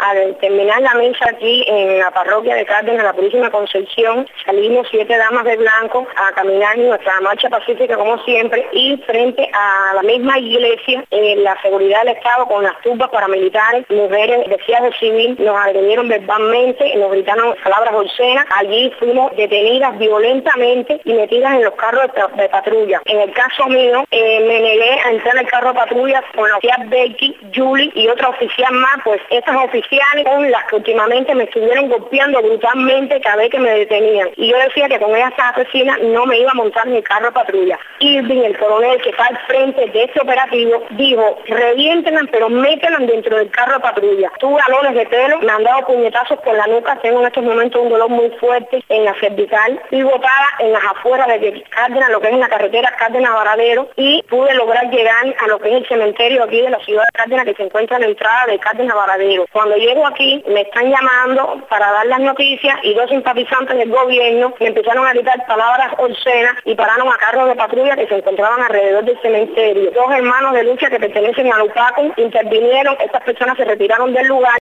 Al terminar la misa aquí en la parroquia de Cárdenas, la Purísima Concepción, salimos 7 damas de blanco a caminar nuestra marcha pacífica como siempre, y frente a la misma iglesia, la seguridad del Estado con las turbas paramilitares, mujeres vestidas de civil, nos agredieron verbalmente, nos gritaron palabras obscenas. Allí fuimos detenidas violentamente y metidas en los carros de patrulla. En el caso mío, me negué a entrar en el carro de patrulla con la oficial Becky, Julie y otra oficial más, pues estas oficiales son las que últimamente me estuvieron golpeando brutalmente cada vez que me detenían. Y yo decía que con esas asesinas no me iba a montar en el carro de patrulla. Irving, el coronel que está al frente de este operativo, dijo, reviéntenlas, pero mételas dentro del carro de patrulla. Tuve alones de pelo, me han dado puñetazos por la nuca, tengo en estos momentos un dolor muy fuerte en la cervical, y botada en las afueras de Cárdenas, lo que es en la carretera Cárdenas-Varadero, y pude lograr llegar a lo que es el cementerio aquí de la ciudad de Cárdenas, que se encuentra en la entrada de Cárdenas-Varadero. Cuando llego aquí, me están llamando para dar las noticias y 2 simpatizantes del gobierno me empezaron a gritar palabras obscenas y pararon a carros de patrulla que se encontraban alrededor del cementerio. 2 hermanos de lucha que pertenecen al UPACO intervinieron, estas personas se retiraron del lugar.